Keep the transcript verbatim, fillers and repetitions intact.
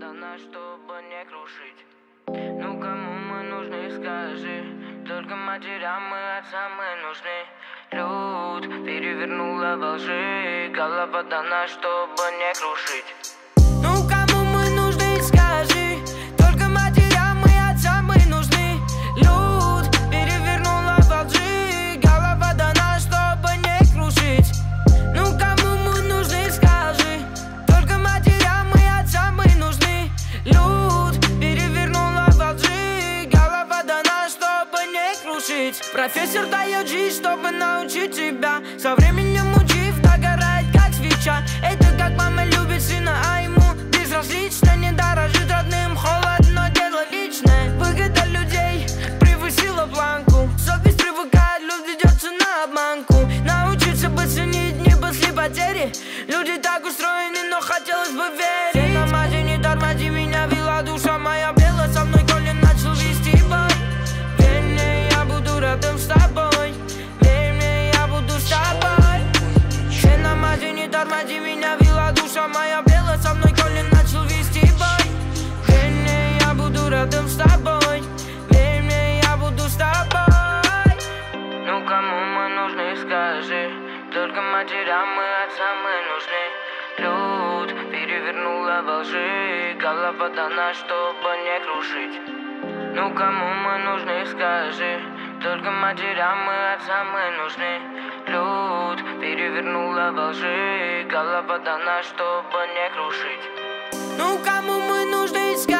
дана, чтобы не крушить. Ну кому мы нужны, скажи. Только матерям и отцам мы нужны. Люд перевернула во лжи. Голова дана, чтобы не крушить. Ну кому мы нужны, скажи. Только матерям и отцам мы нужны. Люд перевернула во лжи. Голова дана, чтобы не крушить. Ну кому мы нужны, скажи. Только матерям и отцам мы нужны. Люд перевернула во лжи. Голова дана, чтобы не крушить. Профессор дает жизнь, чтобы научить тебя. Со временем учив, догорает как свеча. Это как мама любит сына, а ему безразлично. Не дорожит родным, холодно, дело личное. Выгода людей превысила планку. Совесть привыкает, люд ведется на обманку. Научиться бы ценить не после потери. Люди так устроены, но хотелось бы верить. Ты на мате, не тормози меня, вела душа моя бела. Со мной Колин начал вести бой. Верь мне, я буду рядом с тобой. Верь мне, я буду с тобой. Ты на мате, не тормози меня, вела душа моя бела. Со мной Колин начал вести бой. Верь мне, я буду рядом с тобой. Верь мне, я буду с тобой. Ну кому мы нужны, скажи. Только матерям и отцам мы нужны. Люд перевернула во лжи. Голова дана, чтобы не крушить. Ну кому мы нужны, скажи. Только матерям и отцам мы нужны. Люд перевернула во лжи. Голова дана, чтобы не крушить. Ну кому мы нужны, скажи.